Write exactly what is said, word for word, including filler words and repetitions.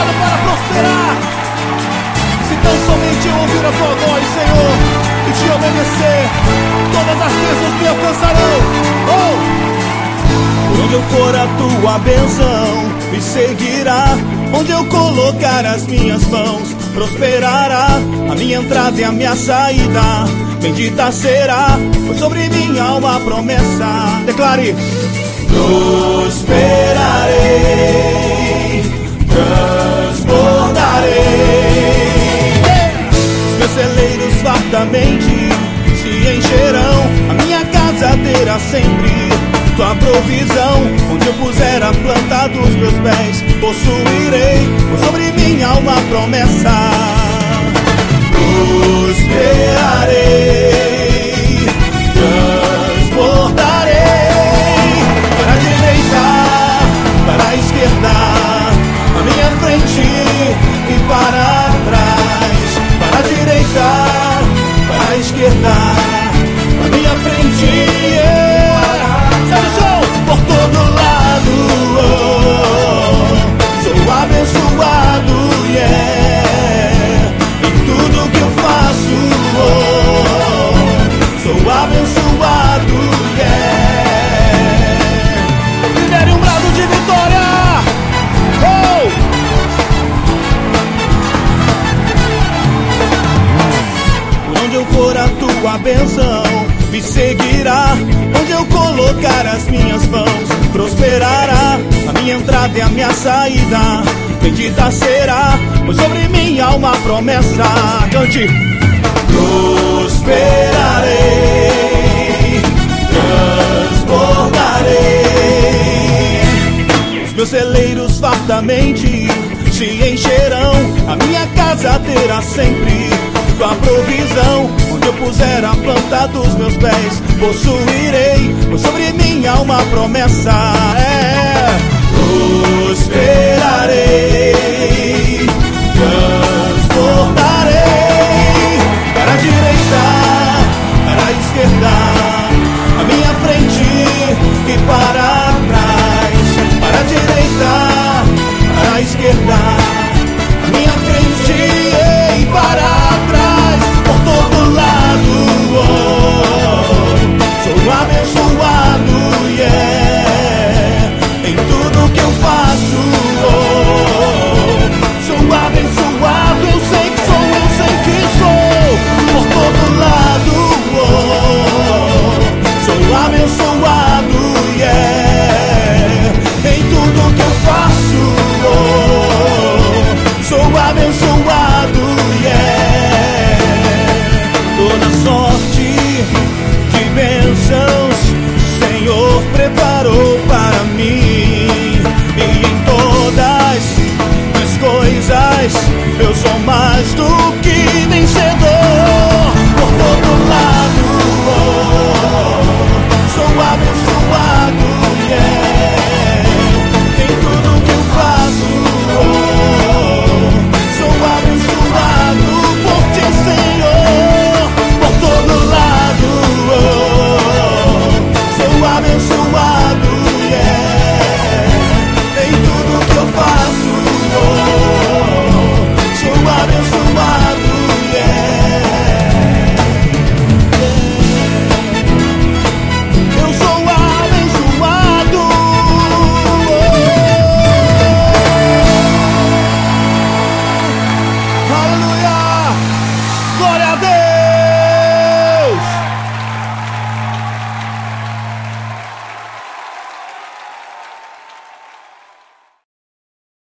preparado para prosperar. Se tão somente eu ouvir a tua voz, Senhor, e te obedecer, todas as bênçãos me alcançarão. Oh! Por onde eu for, a tua bênção me seguirá. Onde eu colocar as minhas mãos, prosperará a minha entrada e a minha saída. Bendita será, pois sobre mim há uma promessa. Declare: prosperarei, transbordarei. Os meus celeiros fartamente se encherão. A minha casa terá sempre tua provisão. Onde eu puser a planta dos meus pés, possuirei, pois sobre mim há uma promessa. Prosperarei, transbordarei. Para a direita, para a esquerda, à minha frente e para trás. Para a direita, para a esquerda, à minha frente, yeah. Sabe o som? Por todo lado, oh, sou abençoado, yeah. Em tudo que eu faço, oh, sou abençoado, yeah. Lidere um brado de vitória, oh! Por onde eu for, a tua bênção me seguirá. Onde eu colocar as minhas mãos, prosperará a minha entrada e a minha saída. Bendita será, pois sobre mim há uma promessa. Cante: prosperarei, transbordarei. Os meus celeiros fartamente se encherão. A minha casa terá sempre tua provisão. Onde eu puser a planta dos meus pés, possuirei, pois sobre mim há uma promessa. É, prosperarei, transbordarei. Para a direita, para a esquerda, à minha frente e para trás. Para a direita, para a esquerda, à minha frente e para trás. Por todo lado, oh, sou abençoado, yeah. Em tudo que eu faço, oh, sou abençoado. Eu sei que sou, eu sei que sou. Por todo lado, oh, sou abençoado, yeah. Em tudo que eu faço, oh, sou abençoado, yeah. Toda sorte de bênçãos o Senhor preparou para mim. E em todas as coisas eu sou mais do que vencedor. Por todo lado, oh, sou abençoado, yeah. Em tudo que eu faço, oh, sou abençoado por ti, Senhor. Por todo lado, oh, sou abençoado, yeah. Em tudo que eu faço, oh, sou abençoado, yeah. Eu sou abençoado, oh. Aleluia, glória a Deus.